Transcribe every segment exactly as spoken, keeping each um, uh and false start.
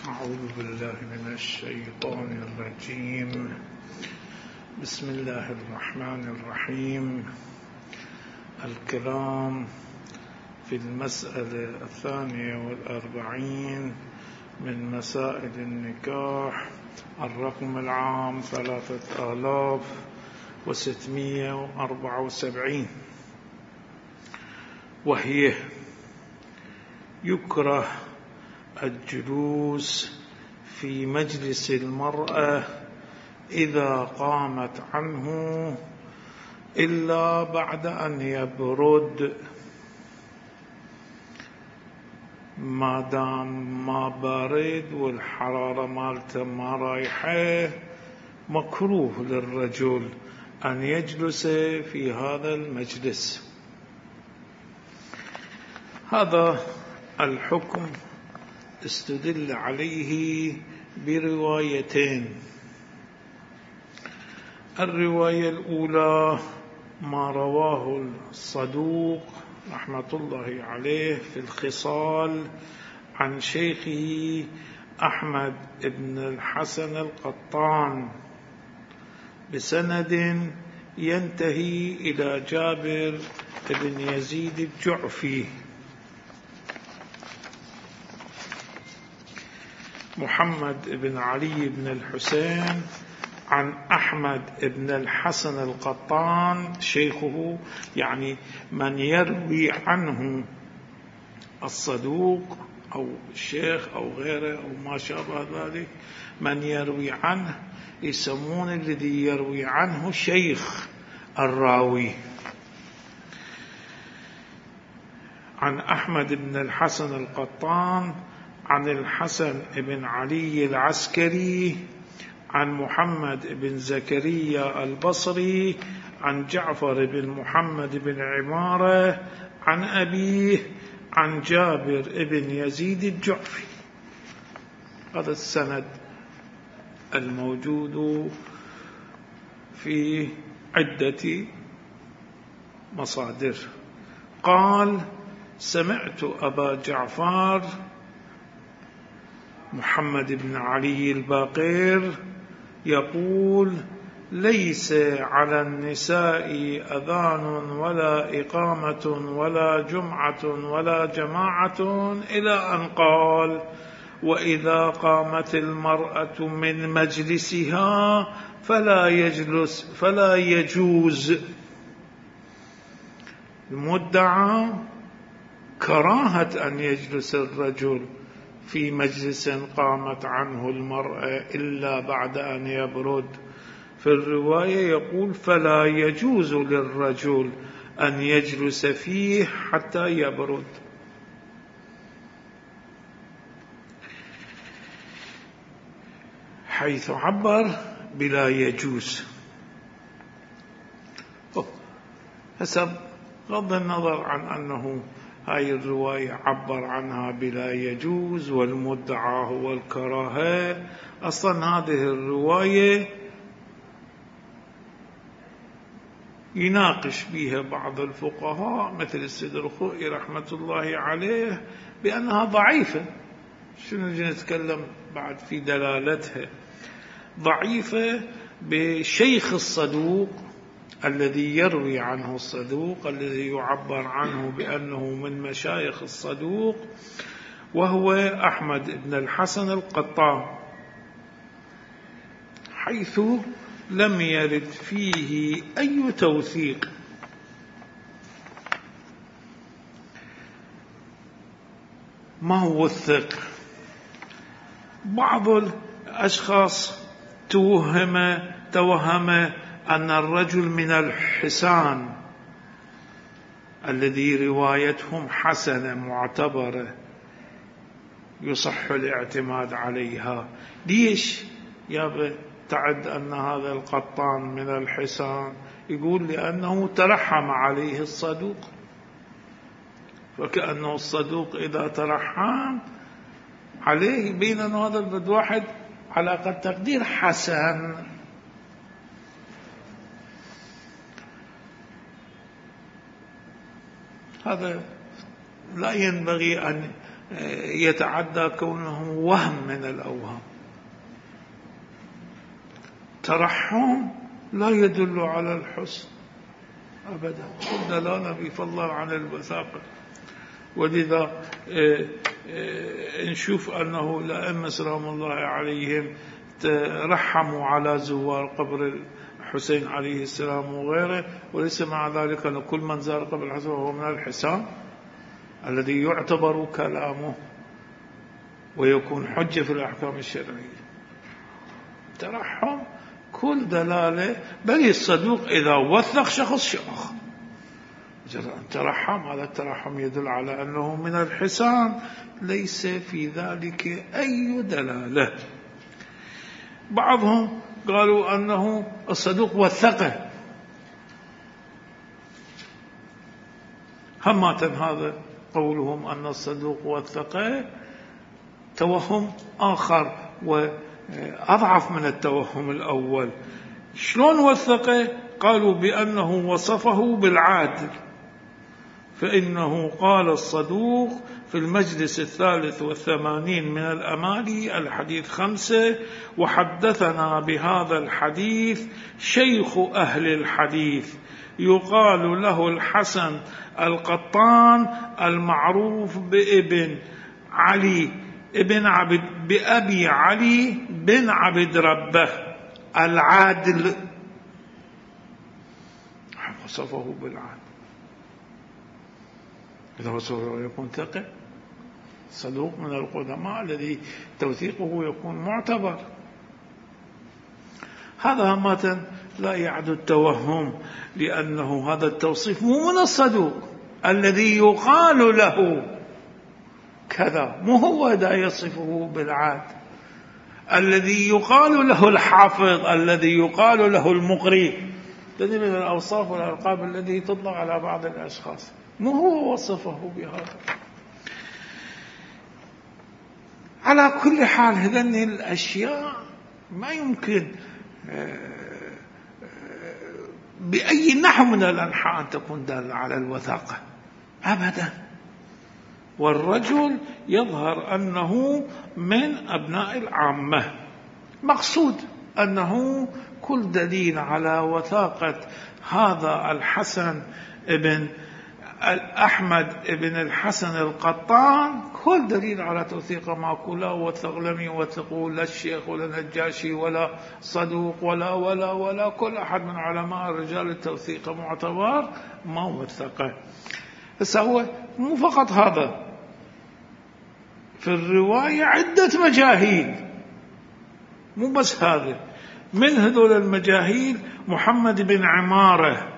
أعوذ بالله من الشيطان الرجيم. بسم الله الرحمن الرحيم. الكلام في المسألة الثانية والأربعين من مسائل النكاح، الرقم العام ثلاثة آلاف وستمائة وأربعة وسبعين، وهي: يكره الجلوس في مجلس المرأة إذا قامت عنه إلا بعد أن يبرد، ما دام ما بارد والحرارة مالته ما رايحة، مكروه للرجل أن يجلس في هذا المجلس. هذا الحكم استدل عليه بروايتين. الرواية الأولى ما رواه الصدوق رحمة الله عليه في الخصال عن شيخه أحمد بن الحسن القطان بسند ينتهي إلى جابر بن يزيد الجعفي: محمد بن علي بن الحسين عن أحمد بن الحسن القطان شيخه، يعني من يروي عنه الصدوق أو الشيخ أو غيره أو ما شابه ذلك، من يروي عنه يسمون الذي يروي عنه شيخ الراوي. عن أحمد بن الحسن القطان عن الحسن بن علي العسكري عن محمد بن زكريا البصري عن جعفر بن محمد بن عمارة عن أبيه عن جابر بن يزيد الجعفي. هذا السند الموجود في عدة مصادر. قال: سمعت أبا جعفر محمد بن علي الباقر يقول: ليس على النساء أذان ولا إقامة ولا جمعة ولا جماعة، إلى أن قال: وإذا قامت المرأة من مجلسها فلا يجلس فلا يجوز. المدعى كراهة أن يجلس الرجل في مجلس قامت عنه المرأة إلا بعد أن يبرد. في الرواية يقول: فلا يجوز للرجل أن يجلس فيه حتى يبرد. حيث عبر بلا يجوز. حسب غض النظر عن أنه هاي الرواية عبر عنها بلا يجوز والمدعى هو الكراهة، أصلا هذه الرواية يناقش بها بعض الفقهاء مثل السيد الخوئي رحمة الله عليه بأنها ضعيفة. شنو نجي نتكلم بعد في دلالتها؟ ضعيفة بشيخ الصدوق الذي يروي عنه الصدوق، الذي يعبر عنه بأنه من مشايخ الصدوق، وهو أحمد بن الحسن القطان، حيث لم يرد فيه أي توثيق. ما هو وثق؟ بعض الأشخاص توهم توهم أن الرجل من الحسان الذي روايتهم حسنة معتبرة يصح الاعتماد عليها. ليش يا تعد أن هذا القطان من الحسان؟ يقول: لأنه ترحم عليه الصدوق، فكأنه الصدوق إذا ترحم عليه بين أن هذا البد واحد على قد تقدير حسن. هذا لا ينبغي أن يتعدى كونه وهم من الأوهام. ترحم لا يدل على الحسن أبدا، دلالة بفضل عن الوثاقة. ولذا نشوف أنه الأئمة سلام الله عليهم ترحموا على زوار قبر الحسين عليه السلام وغيره، وليس مع ذلك أن كل من زار قبر الحسين هو من الحسان الذي يعتبر كلامه ويكون حجة في الأحكام الشرعية. ترحم كل دلالة، بل الصدوق إذا وثق شخص شخص ترحم، هذا الترحم يدل على أنه من الحسان، ليس في ذلك أي دلالة. بعضهم قالوا أنه الصدوق وثقه، همة هذا قولهم أن الصدوق وثقه توهم آخر وأضعف من التوهم الأول. شلون وثقه؟ قالوا بأنه وصفه بالعادل، فإنه قال الصدوق في المجلس الثالث والثمانين من الأمالي الحديث خمسة: وحدثنا بهذا الحديث شيخ أهل الحديث يقال له الحسن القطان المعروف بابن علي ابن عبد بأبي علي بن عبد ربه العادل، وصفه بالعادل. إذا وصفه يكون ثقة، صدوق من القدماء الذي توثيقه يكون معتبر. هذا همة لا يعد التوهم، لأنه هذا التوصيف مو من الصدوق الذي يقال له كذا، مو هو دا يصفه بالعاد. الذي يقال له الحافظ، الذي يقال له المقري، هذه من الأوصاف والألقاب التي تطلق على بعض الأشخاص، مو هو وصفه بهذا. على كل حال هذه الأشياء ما يمكن بأي نحو من الأنحاء أن تكون دالة على الوثاقة أبدا. والرجل يظهر أنه من أبناء العامة، مقصود أنه كل دليل على وثاقة هذا الحسن ابن أحمد ابن الحسن القطان، كل دليل على توثيقه معقول. لا وثق، لم يوثقه لا الشيخ ولا النجاشي ولا صدوق ولا ولا ولا كل أحد من علماء الرجال التوثيق معتبر ما وثقه. بس هو مو فقط هذا، في الرواية عدة مجاهيل، مو بس هذا. من هذول المجاهيل محمد بن عمارة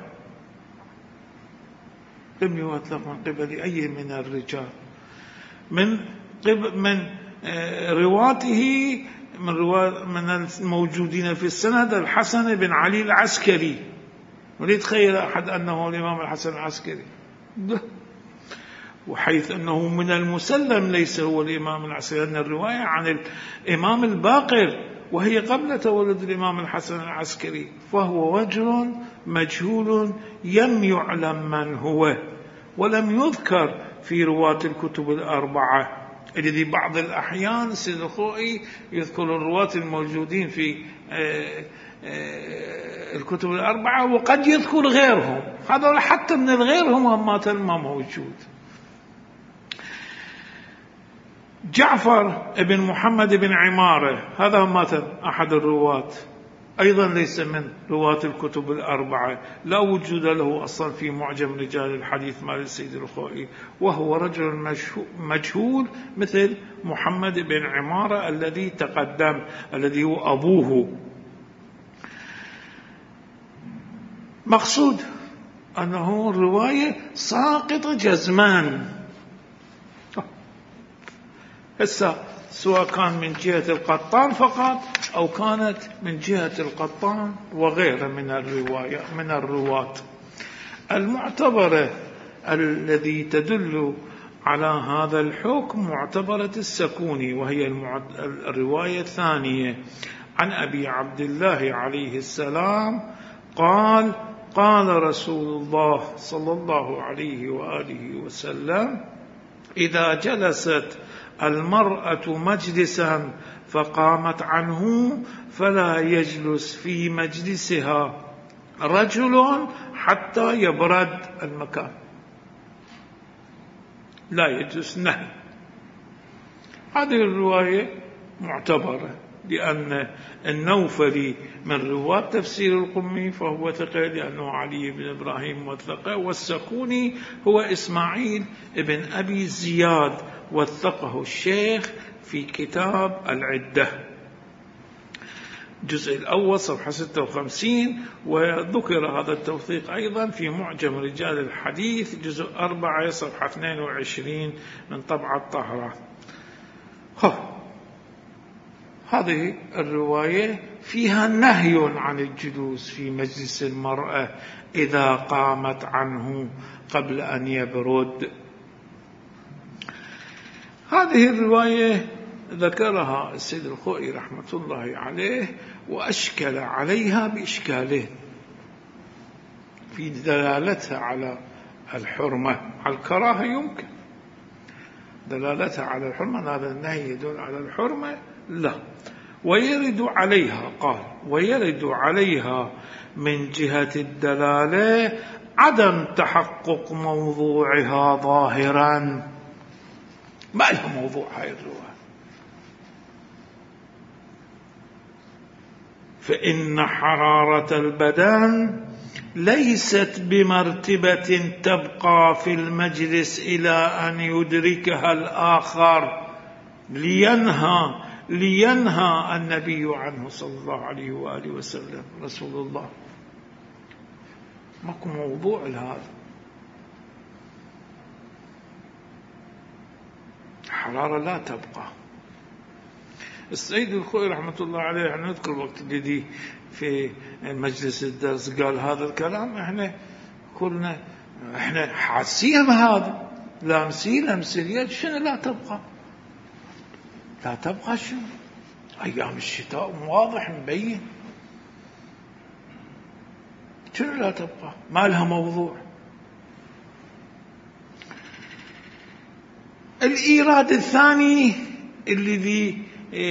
لم يوثق من قبل أي من الرجال. من قبل من رواته من روا من الموجودين في السند الحسن بن علي العسكري، وليتخيل أحد أنه الإمام الحسن العسكري، وحيث أنه من المسلم ليس هو الإمام العسكري، لأن الرواية عن الإمام الباقر وهي قبل تولد الإمام الحسن العسكري، فهو رجل مجهول لم يعلم من هو، ولم يذكر في رواة الكتب الأربعة. الذي بعض الأحيان سيد الخوئي يذكر الرواة الموجودين في الكتب الأربعة وقد يذكر غيرهم، هذا حتى من الغيرهم ما موجود. جعفر بن محمد بن عمارة هذا مات أحد الرواة، أيضا ليس من رواة الكتب الأربعة، لا وجود له أصلا في معجم رجال الحديث مال السيد الخوئي، وهو رجل مجهول مثل محمد بن عمارة الذي تقدم، الذي هو أبوه. مقصود أنه الرواية ساقطة جزمان، هسه سواء كان من جهة القطان فقط أو كانت من جهة القطان وغيره من الرواية من الرواة المعتبرة. الذي تدل على هذا الحكم معتبرة السكوني، وهي الرواية الثانية عن أبي عبد الله عليه السلام قال: قال رسول الله صلى الله عليه وآله وسلم: إذا جلست المرأة مجلسا فقامت عنه فلا يجلس في مجلسها رجل حتى يبرد المكان. لا يجلس، نهي. هذه الرواية معتبرة لأن النوفلي من رواة تفسير القمي فهو ثقة لأنه علي بن إبراهيم وثقة، والسكوني هو إسماعيل بن أبي زياد وثقه الشيخ في كتاب العدة الجزء الأول صفحة ستة وخمسين، وذكر هذا التوثيق أيضا في معجم رجال الحديث جزء أربعة صفحة اثنين وعشرين من طبعة طهرة. هذه الرواية فيها نهي عن الجلوس في مجلس المرأة إذا قامت عنه قبل أن يبرد. هذه الرواية ذكرها السيد الخوئي رحمة الله عليه وأشكل عليها بإشكالين في دلالتها على الحرمة. على الكراهة يمكن، دلالتها على الحرمة هذا النهي يدل على الحرمة لا. ويرد عليها، قال ويرد عليها من جهة الدلالة عدم تحقق موضوعها ظاهرا. ما لها موضوع هاي الرواية، فإن حرارة البدن ليست بمرتبة تبقى في المجلس إلى أن يدركها الآخر لينهى لينهى النبي عنه صلى الله عليه وآله وسلم رسول الله. ماكو موضوع لهذا. حرارة لا تبقى. السيد الخوئي رحمة الله عليه، احنا نذكر وقت الذي في مجلس الدرس قال هذا الكلام، احنا كلنا احنا حاسين بهذا، لامسين لمسيات. شنو لا تبقى؟ لا تبقى شنو؟ أيام الشتاء واضح مبين. شنو لا تبقى؟ ما لها موضوع. الإيراد الثاني الذي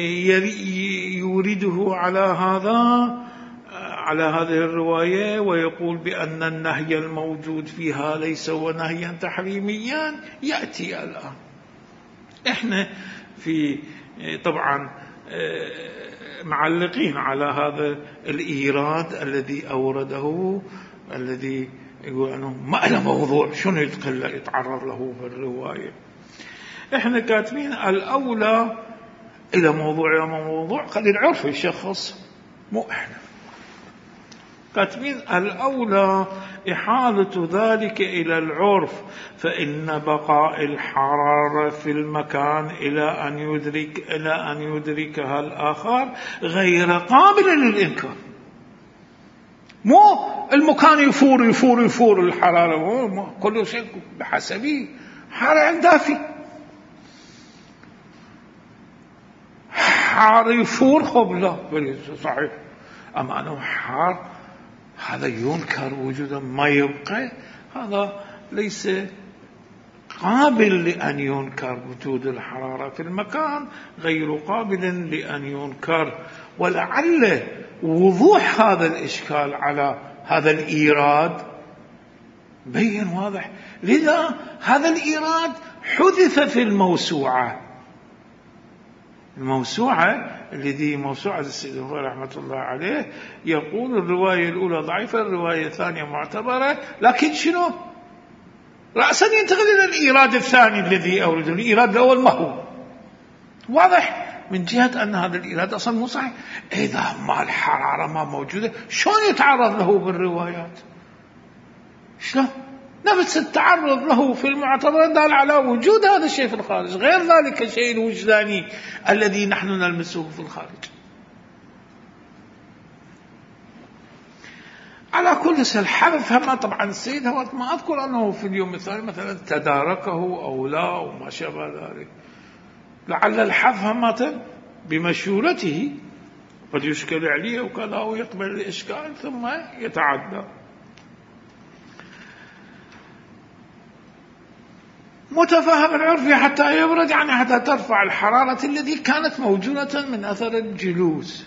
يورده على هذا على هذه الرواية ويقول بأن النهي الموجود فيها ليس هو نهيا تحريميا يأتي الآن. احنا في طبعا معلقين على هذا الإيراد الذي أورده، الذي يقول أنه ما له موضوع، شنو يتعرض له في الرواية. احنا كاتبين الأولى إلى موضوع يا موضوع، خلي العرف يشخص، مو احنا كاتبين الأولى إحالة ذلك إلى العرف، فإن بقاء الحرارة في المكان إلى أن يدرك إلى أن يدركها الآخر غير قابل للإنكار. مو المكان يفور يفور يفور الحرارة، كل شيء بحسبه. حار دافي، حار يفور خبلا صحيح، أما أنه حار هذا ينكر وجودا ما يبقى، هذا ليس قابل لأن ينكر. وجود الحرارة في المكان غير قابل لأن ينكر. ولعل وضوح هذا الإشكال على هذا الإيراد بين واضح، لذا هذا الإيراد حذف في الموسوعة. الموسوعة الذي موسوعة السيد الخوئي رحمة الله عليه يقول الرواية الأولى ضعيفة، الرواية الثانية معتبرة، لكن شنو؟ رأسا ينتقل إلى الإيراد الثاني الذي أورده. الإيراد الأول ما هو واضح من جهة أن هذا الإيراد أصلا مو صحيح. إذا ما الحرارة ما موجودة شلون يتعرض له بالروايات؟ شلون؟ نفس التعرض له في المعتبر دال على وجود هذا الشيء في الخارج، غير ذلك الشيء الوجداني الذي نحن نلمسه في الخارج. على كل سبيل الحذف هم طبعا السيد هو ما أذكر أنه في اليوم الثاني مثلا تداركه أو لا وما شابه ذلك. لعل الحذف هم بمشورته قد يشكل عليه وكذا ويقبل الإشكال ثم يتعدى. متفهم العرف حتى يبرد، يعني حتى ترفع الحرارة التي كانت موجودة من أثر الجلوس.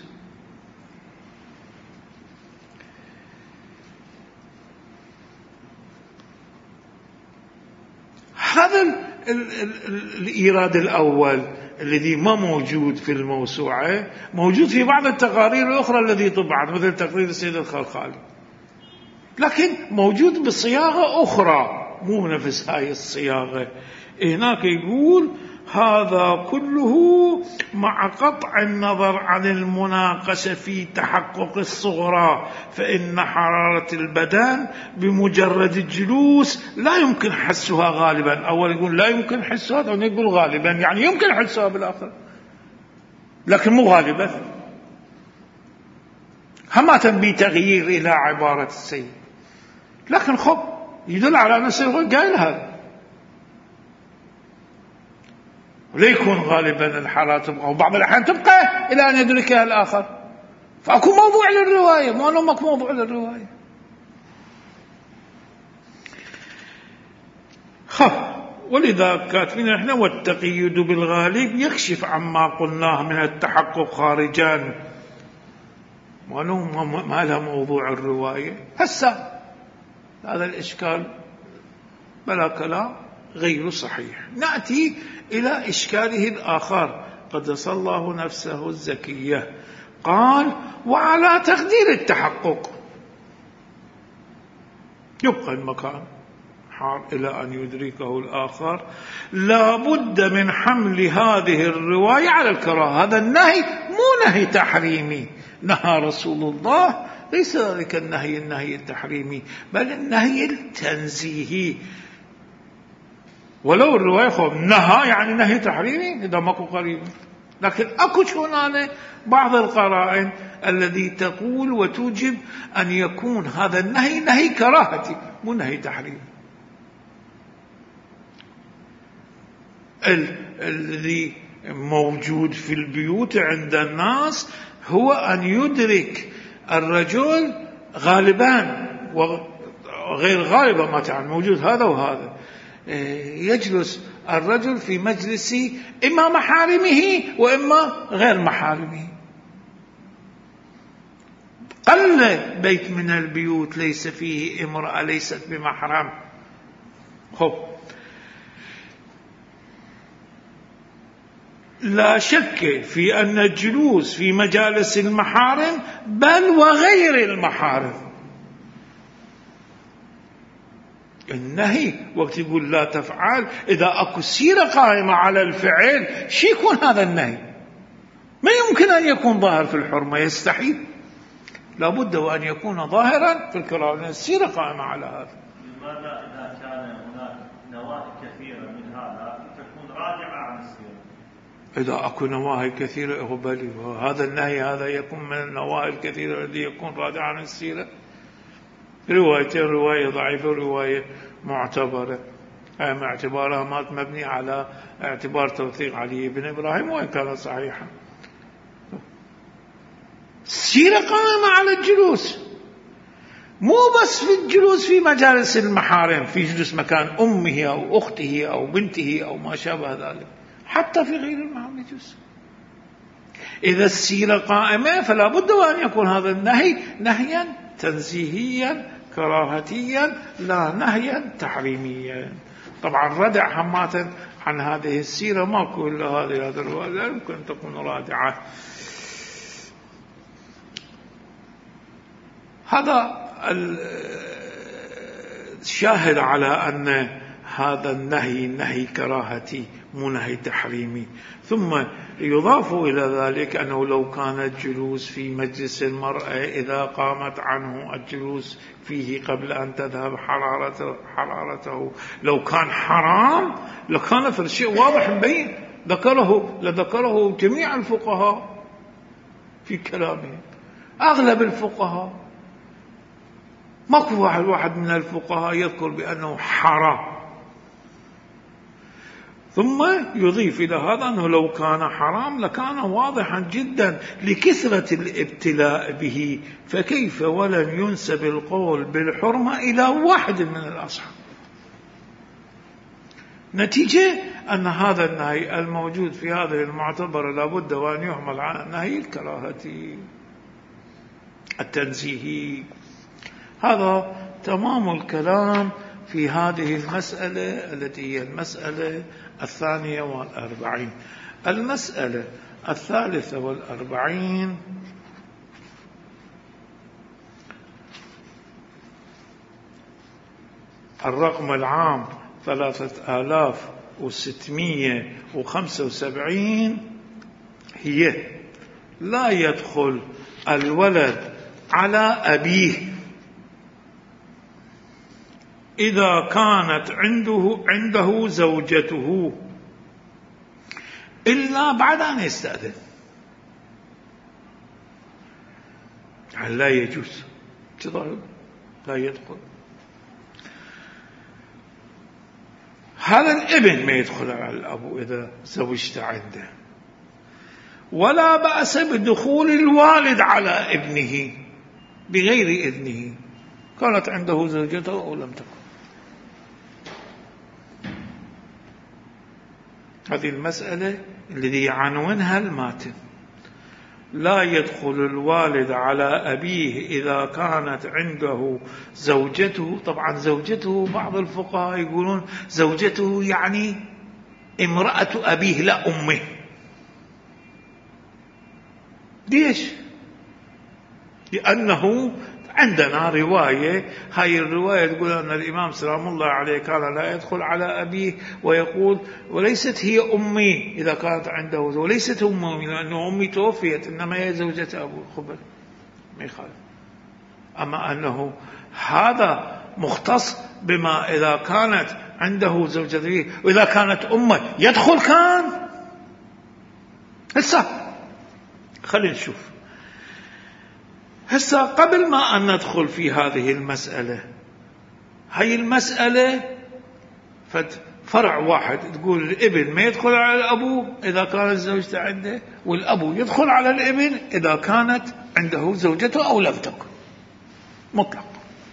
هذا ال ال ال الإيراد الأول الذي ما موجود في الموسوعة، موجود في بعض التقارير الأخرى التي طبعت مثل تقرير السيد الخلخالي، لكن موجود بصياغة أخرى مو نفس هاي الصياغة. هناك يقول هذا كله مع قطع النظر عن المناقشة في تحقق الصغرى، فإن حرارة البدن بمجرد الجلوس لا يمكن حسها غالبا. أول يقول لا يمكن حسها، ثاني يقول غالبا، يعني يمكن حسها بالآخر لكن مو غالبا. هما بتغيير إلى عبارة السيد، لكن خب يدل على أن السيد قال هذا ولا يكون غالبا الحالات تبقى، وبعض الأحيان تبقى إلى أن يدركها الآخر، فأكو موضوع للرواية، ما نمك موضوع للرواية. خف ولذا كاتبين احنا والتقييد بالغالب يكشف عما قلناه من التحقق خارجا، ما لها موضوع الرواية. هسه هذا الإشكال بلا كلام غير صحيح. نأتي إلى إشكاله الآخر قدس الله نفسه الزكية. قال وعلى تقدير التحقق يبقى المكان حار إلى أن يدركه الآخر، لا بد من حمل هذه الرواية على الكراهة. هذا النهي مو نهي تحريمي، نهى رسول الله، ليس ذلك النهي النهي التحريمي بل النهي التنزيهي. ولو الرواية خب نهى يعني نهي تحريمي إذا ماكو قريب، لكن أكو شونانة بعض القرائن الذي تقول وتوجب أن يكون هذا النهي نهي كراهتي مو نهي تحريمي. الذي موجود في البيوت عند الناس هو أن يدرك الرجل غالبا وغير غالبا، ما تعلم موجود هذا وهذا. يجلس الرجل في مجلس إما محارمه وإما غير محارمه. قل بيت من البيوت ليس فيه امرأة ليست بمحرم. خب لا شك في أن الجلوس في مجالس المحارم بل وغير المحارم، النهي وقت يقول لا تفعل، إذا أكو سيرة قائمة على الفعل شي يكون هذا النهي؟ ما يمكن أن يكون ظاهر في الحرمة، يستحيل، لابد وأن يكون ظاهرا في الكراهة، السيرة قائمة على هذا. لماذا إذا كان هناك نواهي كثيرة من هذا تكون راجعة عن السيرة؟ إذا أكو نواهي كثيرة أقبل هذا النهي هذا يكون من النواهي الكثيرة الذي يكون راجعة عن السيرة. روايتين، رواية ضعيفة ورواية معتبرة، أما اعتبارها مات مبني على اعتبار توثيق علي بن إبراهيم وإن كان صحيحا. السيرة قائمة على الجلوس، مو بس في الجلوس في مجالس المحارم، في جلوس مكان أمه أو أخته أو بنته أو ما شابه ذلك، حتى في غير المحارم يجوز. إذا السيرة قائمة فلا بد وأن يكون هذا النهي نهيا تنزيهيا كراهتيا لا نهيا تحريميا. طبعا ردع همات عن هذه السيرة ماكو إلا هذه هذا الرواية، لا يمكن أن تكون رادعة. هذا الشاهد على أن هذا النهي نهي كراهتي مو نهي تحريمي. ثم يضاف إلى ذلك أنه لو كان الجلوس في مجلس المرأة إذا قامت عنه الجلوس فيه قبل أن تذهب حرارته, حرارته لو كان حرام لكان في الشيء واضح مبين، ذكره لذكره جميع الفقهاء في كلامهم، أغلب الفقهاء، ماكو واحد واحد من الفقهاء يذكر بأنه حرام. ثم يضيف إلى هذا أنه لو كان حرام لكان واضحا جدا لكثرة الابتلاء به، فكيف ولن ينسب القول بالحرمة إلى واحد من الأصحاب؟ نتيجة أن هذا النهي الموجود في هذه المعتبرة لابد وأن يحمل على النهي الكراهتي التنزيهي. هذا تمام الكلام في هذه المسألة التي هي المسألة الثانية والأربعين. المسألة الثالثة والأربعين الرقم العام ثلاثة آلاف وستمية وخمسة وسبعين هي: لا يدخل الولد على أبيه إذا كانت عنده عنده زوجته إلا بعد أن يستأذن. يعني لا يجوز، لا يدخل هذا الابن ما يدخل على الأب إذا زوجت عنده، ولا بأس بدخول الوالد على ابنه بغير إذنه، كانت عنده زوجته أو لم تكن. هذه المسألة الذي يعنونها الماتن: لا يدخل الوالد على أبيه إذا كانت عنده زوجته. طبعا زوجته بعض الفقهاء يقولون زوجته يعني امرأة أبيه لا أمه. ليش؟ لأنه عندنا رواية، هاي الرواية تقول أن الإمام سلام الله عليه كان لا يدخل على أبيه ويقول وليست هي أمي إذا كانت عنده، وليست أمي لأنه أمي توفيت، إنما هي زوجة أبو الخبر، ما يخالف. أما أنه هذا مختص بما إذا كانت عنده زوجته، وإذا كانت أمه يدخل كان. هسه خلينا نشوف. هسه قبل ما أن ندخل في هذه المسألة، هاي المسألة فرع واحد تقول الابن ما يدخل على الأبو إذا كانت زوجته عنده، والأبو يدخل على الابن إذا كانت عنده زوجته أو لم تكن، مطلق.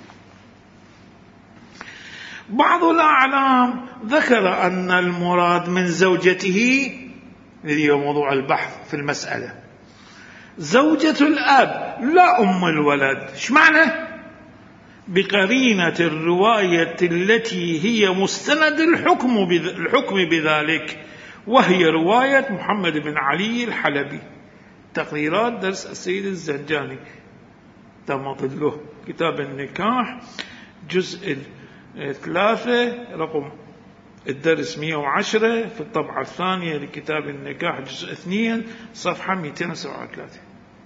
بعض الأعلام ذكر أن المراد من زوجته، الذي هو موضوع البحث في المسألة، زوجة الأب لا أم الولد. ايش معنى؟ بقرينة الرواية التي هي مستند الحكم الحكم بذلك، وهي رواية محمد بن علي الحلبي. تقريرات درس السيد الزنجاني، تماطل له كتاب النكاح جزء ثلاثة رقم الدرس مئة وعشرة في الطبعة الثانية لكتاب النكاح جزء اثنين صفحة مئتين وسبعة وثلاثين.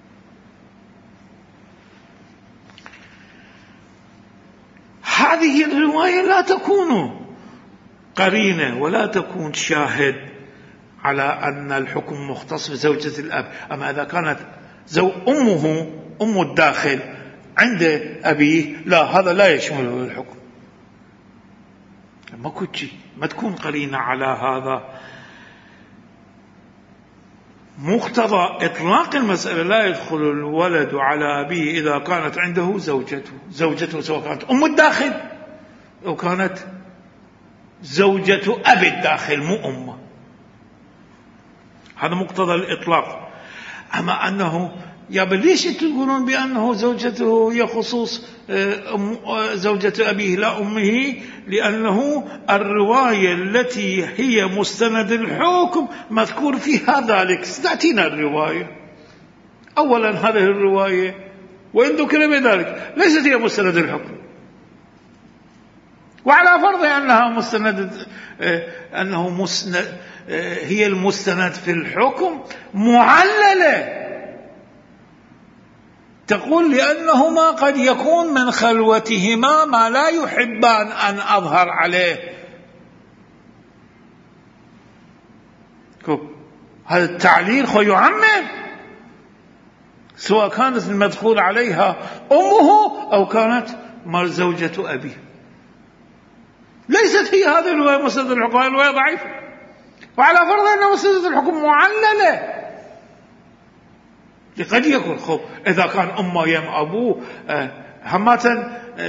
هذه الرواية لا تكون قرينة ولا تكون شاهد على أن الحكم مختص بزوجة الأب. أما إذا كانت زو أمه أم الداخل عند أبيه، لا، هذا لا يشمله الحكم. ما كنت ما تكون قرينة على هذا. مقتضى إطلاق المسألة لا يدخل الولد على أبيه إذا كانت عنده زوجته زوجته سواء كانت أم الداخل أو كانت زوجة أبي الداخل مو أمه. هذا مقتضى الإطلاق. أما أنه يا ليش تقولون بأنه زوجته هي خصوص زوجة أبيه لا أمه؟ لأنه الرواية التي هي مستند الحكم مذكور فيها ذلك. ستأتينا الرواية. أولا هذه الرواية وإن ذكر بذلك ليست هي مستند الحكم، وعلى فرض أنها مستند أنه مسند هي المستند في الحكم معللة، تقول لأنهما قد يكون من خلوتهما ما لا يحبان أن أظهر عليه. هذا التعليل خو يعمم، سواء كانت المدخول عليها أمه أو كانت زوجة أبيه. ليست هي هذه الرواية مسند الحكم، هذه الرواية ضعيفة، وعلى فرض أن مسند الحكم معللة. قد يكون خب إذا كان أمه يم أبوه همة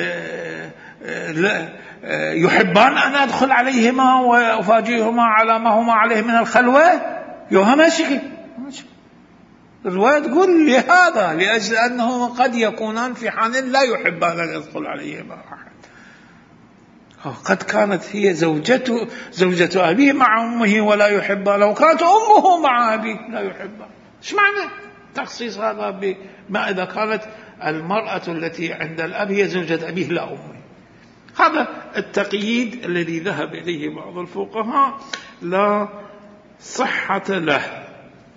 يحبان أن أدخل عليهما وأفاجئهما على ما هما عليه من الخلوة؟ يوها ماشي. الرواية تقول لهذا، لأجل أنه قد يكونان في حال لا يحبان أن يدخل عليهما أحد. قد كانت هي زوجته زوجة أبيه مع أمه ولا يحبها، لو كانت أمه مع أبيه لا يحبها. إيش معنى تخصيص هذا بما إذا كانت المرأة التي عند الأب هي زوجة أبيه لا أمه؟ هذا التقييد الذي ذهب إليه بعض الفقهاء لا صحة له.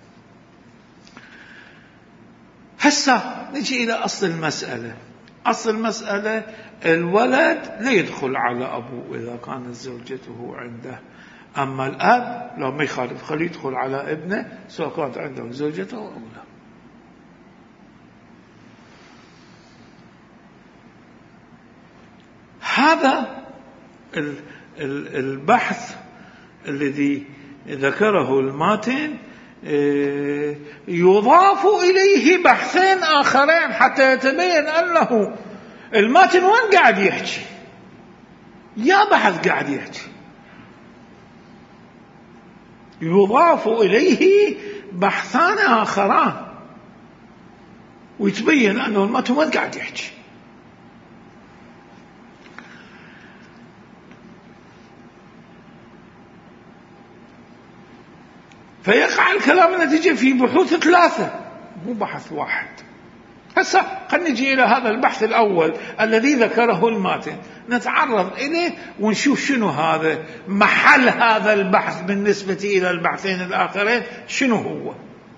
هسا نجي إلى أصل المسألة. أصل المسألة الولد لا يدخل على أبوه إذا كانت زوجته عنده، أما الأب لو ما يخالف خليه يدخل على ابنه سواء كانت عنده زوجته أو لا. هذا البحث الذي ذكره الماتن يضاف إليه بحثين آخرين حتى يتبين أنه الماتن وين قاعد يحكي، يا بحث قاعد يحكي، يضاف إليه بحثان آخران ويتبين أنه الماتن وين قاعد يحكي. فيقع الكلام نتيجة في بحوث ثلاثة مو بحث واحد. هسا خلينا نجي إلى هذا البحث الأول الذي ذكره الماتن، نتعرض إليه ونشوف شنو هذا محل هذا البحث بالنسبة إلى البحثين الآخرين شنو هو.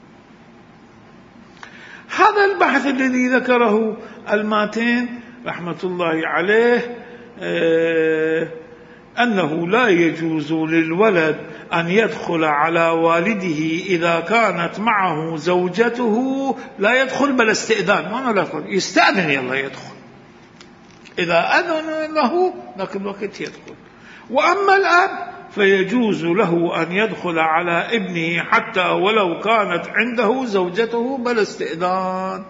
هذا البحث الذي ذكره الماتن رحمة الله عليه آه أنه لا يجوز للولد أن يدخل على والده إذا كانت معه زوجته، لا يدخل بل استئذان، ما لا يدخل يستأذن يلا يدخل، إذا أذن له ذاك الوقت يدخل. وأما الأب فيجوز له أن يدخل على ابنه حتى ولو كانت عنده زوجته بل استئذان.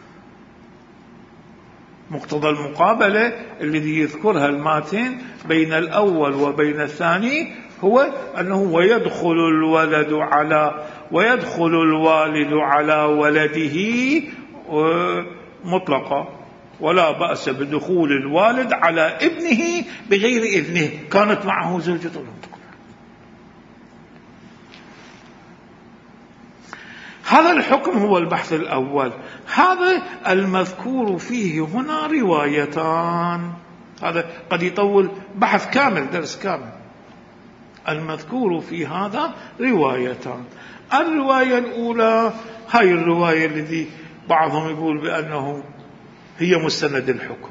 مقتضى المقابلة الذي يذكرها الماتن بين الأول وبين الثاني هو أنه ويدخل الولد على ويدخل الوالد على ولده مطلقا، ولا بأس بدخول الوالد على ابنه بغير إذنه كانت معه زوجته. هذا الحكم هو البحث الأول. هذا المذكور فيه هنا روايتان، هذا قد يطول بحث كامل درس كامل. المذكور في هذا روايتان. الرواية الأولى هاي الرواية التي بعضهم يقول بأنه هي مستند الحكم،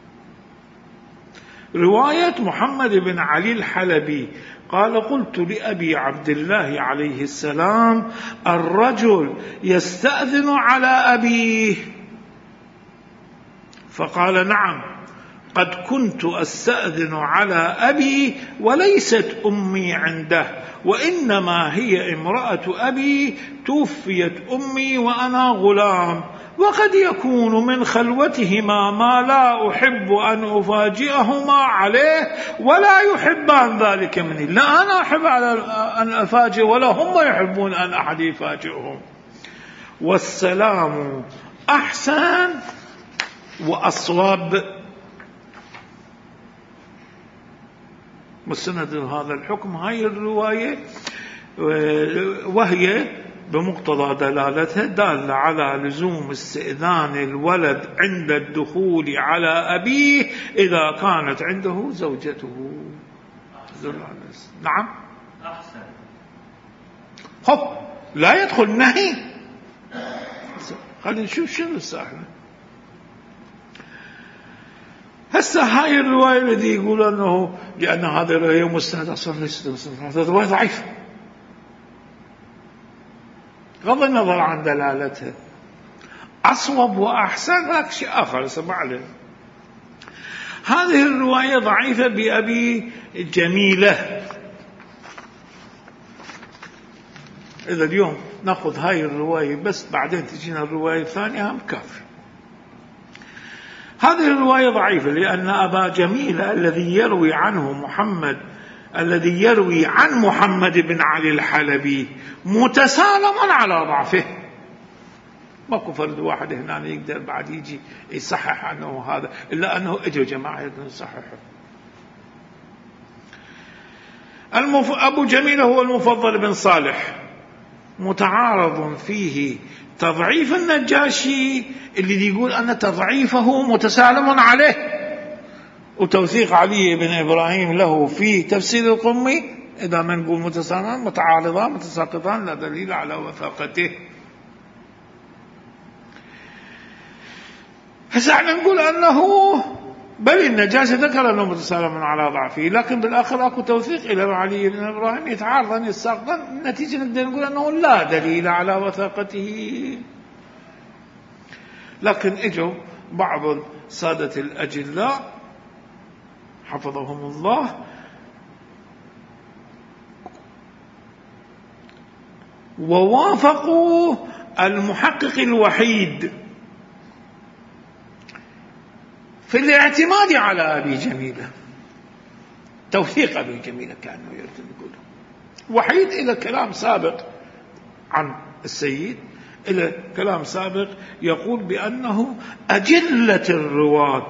رواية محمد بن علي الحلبي قال: قلت لأبي عبد الله عليه السلام: الرجل يستأذن على أبيه؟ فقال: نعم، قد كنت أستأذن على أبي وليست أمي عنده، وإنما هي امرأة أبي، توفيت أمي وأنا غلام، وقد يكون من خلوتهما ما لا أحب أن أفاجئهما عليه ولا يحبان ذلك مني. لا أنا أحب أن أفاجئ ولا هم يحبون أن أحد يفاجئهم. والسلام أحسن وأصواب. مستند هذا الحكم هاي الرواية، وهي بمقتضى دلالتها دالة على لزوم استئذان الولد عند الدخول على أبيه إذا كانت عنده زوجته. نعم أحسن. هو لا يدخل نهي. خلينا نشوف شنو الساحة. هسه هاي الرواية الذي يقول أنه لأن هذه الرواية مستند أصلا ليست، هذا رواية ضعيفة بغض النظر عن دلالتها. أصوب وأحسن ذاك شيء آخر سمع له. هذه الرواية ضعيفة بأبي جميلة. إذا اليوم نأخذ هاي الرواية بس بعدين تجينا الرواية الثانية هم كافي. هذه الرواية ضعيفة لأن أبا جميلة الذي يروي عنه محمد الذي يروي عن محمد بن علي الحلبي متسالم على ضعفه. ماكو فرد واحد هنا يقدر بعد يجي يصحح عنه هذا، إلا أنه اجوا جماعة يصححوا. المف... أبو جميلة هو المفضل بن صالح، متعارض فيه تضعيف النجاشي اللي يقول أن تضعيفه متسالم عليه، وتوثيق علي بن إبراهيم له في تفسير القمي إذا ما نقول متسالمان متعارضان متساقطان لا دليل على وثاقته. هسه احنا نقول أنه بل النجاشي ذكر أنه متسالم على ضعفه، لكن بالآخر أكو توثيق إلى علي بن إبراهيم يتعارضان يتساقطان، النتيجة نقدر نقول أنه لا دليل على وثاقته. لكن اجوا بعض السادة الأجلاء حفظهم الله ووافقوا المحقق الوحيد في الاعتماد على أبي جميلة، توثيق أبي جميلة كأنه يقول وحيد إلى كلام سابق عن السيد، إلى كلام سابق يقول بأنه أجلة الرواة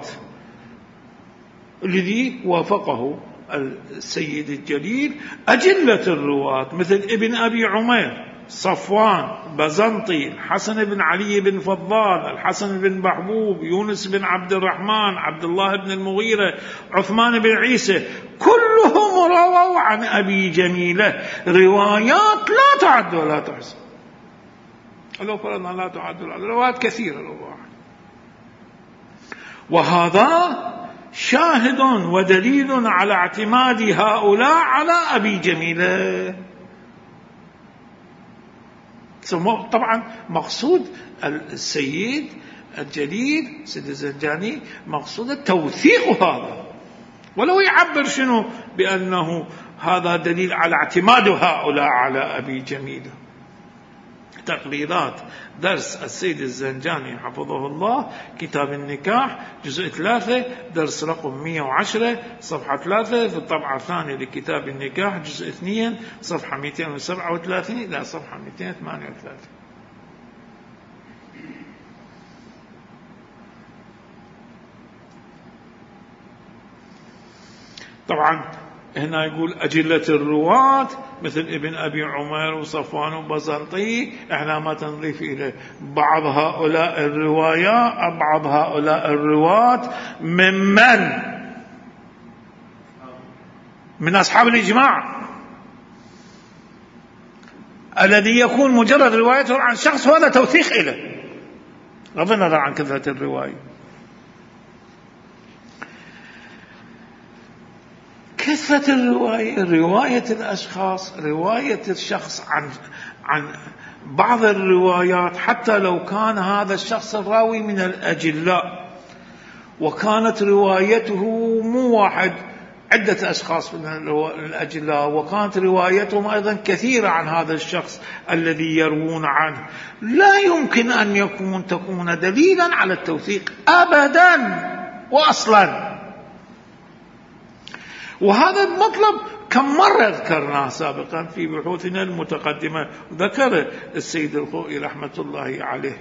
الذي وافقه السيد الجليل، أجلة الرواة مثل ابن أبي عمير، صفوان، بزنطي، الحسن بن علي بن فضال، الحسن بن محبوب، يونس بن عبد الرحمن، عبد الله بن المغيرة، عثمان بن عيسى، كلهم رووا عن أبي جميلة روايات لا تعد ولا تحصى. لو قلنا لا تعد ولا تحصى، روايات كثيرة روايات. وهذا شاهد ودليل على اعتماد هؤلاء على أبي جميلة. طبعا مقصود السيد الجليل سيد الزنجاني مقصود توثيق هذا، ولو يعبر شنو بأنه هذا دليل على اعتماد هؤلاء على أبي جميلة. تقريرات درس السيد الزنجاني حفظه الله، كتاب النكاح جزء ثلاثة درس رقم مئة وعشرة صفحة ثلاثة في الطبعة الثانية لكتاب النكاح جزء اثنين صفحة مئتين وسبعة وثلاثين إلى صفحة مئتين وثمانية وثلاثين. طبعا هنا يقول أجلة الرواة مثل ابن أبي عمر وصفوان وبزنطي، احنا ما تنضيف إليه بعض هؤلاء الروايات بعض هؤلاء الرواة ممن من أصحاب الإجماع الذي يكون مجرد روايته عن شخص وهذا توثيق إليه بغض النظر عن كثرة الرواية. كثرة الرواية، رواية الأشخاص، رواية الشخص عن عن بعض الروايات حتى لو كان هذا الشخص الراوي من الأجلاء وكانت روايته مو واحد عدة أشخاص من الأجلاء وكانت روايتهم أيضا كثيرة عن هذا الشخص الذي يروون عنه، لا يمكن أن يكون تكون دليلا على التوثيق أبدا وأصلا. وهذا المطلب كم مرة ذكرناه سابقا في بحوثنا المتقدمة، ذكر السيد الخوئي رحمة الله عليه.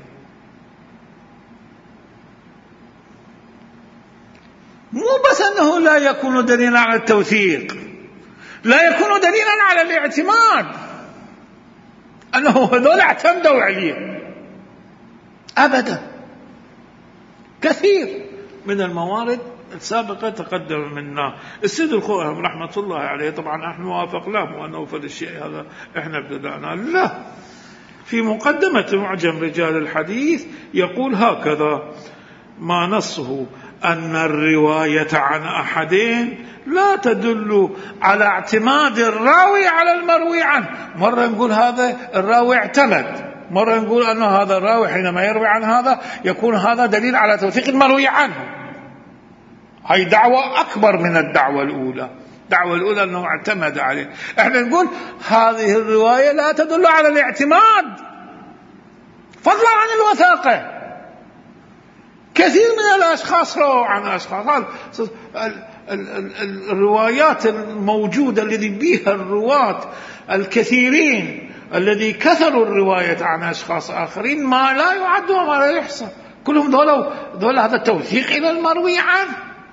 مو بس أنه لا يكون دليلا على التوثيق، لا يكون دليلا على الاعتماد، أنه هذول اعتمدوا عليه أبدا. كثير من الموارد السابقة تقدم منا السيد الخوئي رحمة الله عليه. طبعا احنا وافق له وأنه فل الشيء هذا احنا ابتدأنا لا. في مقدمة معجم رجال الحديث يقول هكذا: ما نصه أن الرواية عن أحدين لا تدل على اعتماد الراوي على المروي عنه. مرة نقول هذا الراوي اعتمد، مرة نقول أن هذا الراوي حينما يروي عن هذا يكون هذا دليل على توثيق المروي عنه. هاي دعوة أكبر من الدعوة الأولى. الدعوة الأولى أنه اعتمد عليه، احنا نقول هذه الرواية لا تدل على الاعتماد فضلا عن الوثاقة. كثير من الأشخاص رووا عن أشخاص. الروايات الموجودة الذي بها الرواة الكثيرين الذي كثروا الرواية عن أشخاص آخرين ما لا يعد وما لا يحصى، كلهم دول, دول هذا توثيق إلى المروي عنه،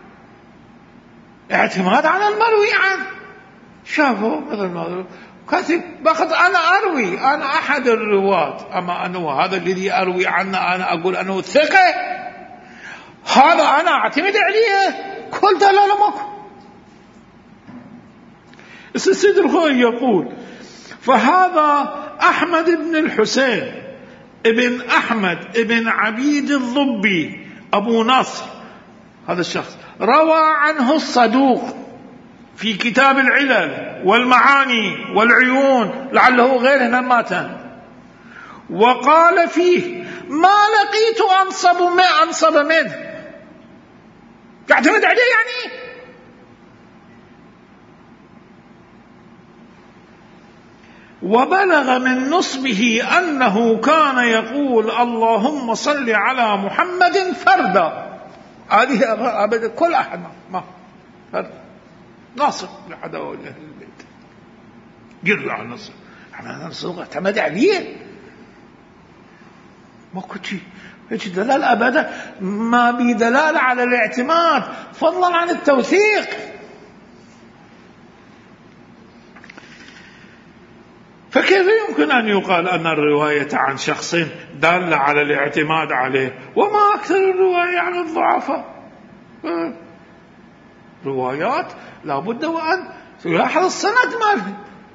اعتماد على المروي عنه. شافوا مثل ما كاتب باخذ أنا أروي، أنا أحد الرواة، أما أنه هذا الذي أروي عنه أنا أقول أنه ثقة، هذا أنا أعتمد عليه، كل دلالة ماكو. السيد الخوئي يقول: فهذا أحمد بن الحسين ابن أحمد ابن عبيد الضبي أبو نصر، هذا الشخص روى عنه الصدوق في كتاب العلل والمعاني والعيون، لعله غير نماتا، وقال فيه: ما لقيت أنصب ما أنصب منه. تعتمد عليه يعني. وبلغ من نصبه أنه كان يقول: اللهم صل على محمد فردا. هذه أبدا كل أحد ما فرد ناصر لحد أهل البيت يرجع على النصر، احنا نصر اعتمد عليه، ما كنت هيك دلال أبدا، ما بدلال على الاعتماد فضلا عن التوثيق. فكيف يمكن أن يقال أن الرواية عن شخص دالة على الاعتماد عليه، وما أكثر الرواية عن الضعفاء؟ روايات لابد وأن يلاحظ السند ماله.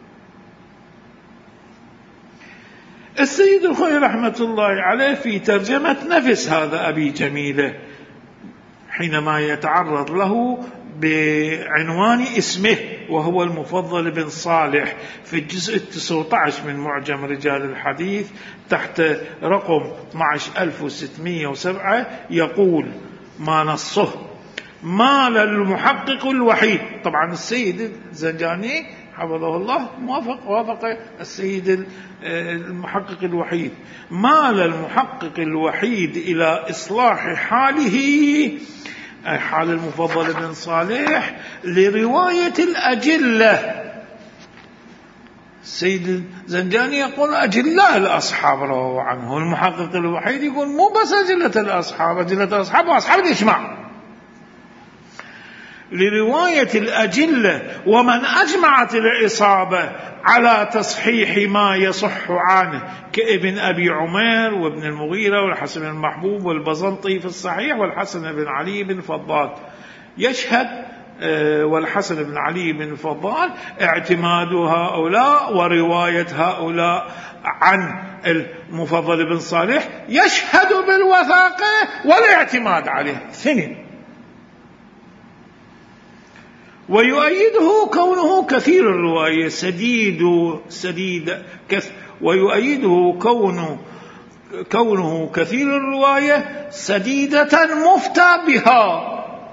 السيد الخوئي رحمة الله عليه في ترجمة نفس هذا أبي جميلة حينما يتعرض له بعنوان اسمه وهو المفضل بن صالح في الجزء التاسع عشر من معجم رجال الحديث تحت رقم اثني عشر ألف وستمائة وسبعة يقول ما نصه: مال المحقق الوحيد. طبعا السيد الزنجاني حفظه الله موافق وافق السيد المحقق الوحيد: مال المحقق الوحيد إلى إصلاح حاله، حال المفضل بن صالح، لرواية الأجلة. السيد الزنجاني يقول أجلة الأصحاب رواه عنه، المحقق الوحيد يقول مو بس أجلة الأصحاب، أجلة الأصحاب وأصحاب الإجماع. لرواية الأجلة ومن أجمعت الإصابة على تصحيح ما يصح عنه كابن أبي عمير وابن المغيرة والحسن المحبوب والبزنطي في الصحيح والحسن بن علي بن فضال. يشهد والحسن بن علي بن فضال اعتماد هؤلاء ورواية هؤلاء عن المفضل بن صالح يشهد بالوثاقة والاعتماد عليه اثنين. ويؤيده كونه كثير الرواية سديد سديد كث ويؤيده كونه كونه كثير الرواية سديدة مفتى بها.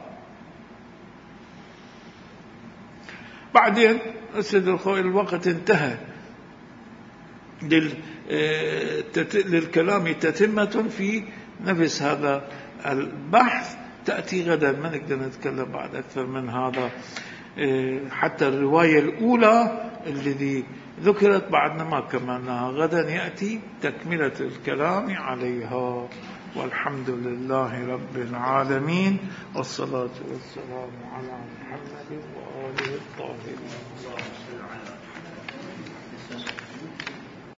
بعدين السيد الخوئي الوقت انتهى للكلام تتمة في نفس هذا البحث، تأتي غدا، ما نقدر نتكلم بعد أكثر من هذا. حتى الرواية الأولى الذي ذكرت بعدنا ما كملناها، غدا يأتي تكملة الكلام عليها. والحمد لله رب العالمين، والصلاة والسلام على محمد وآله الطاهرين.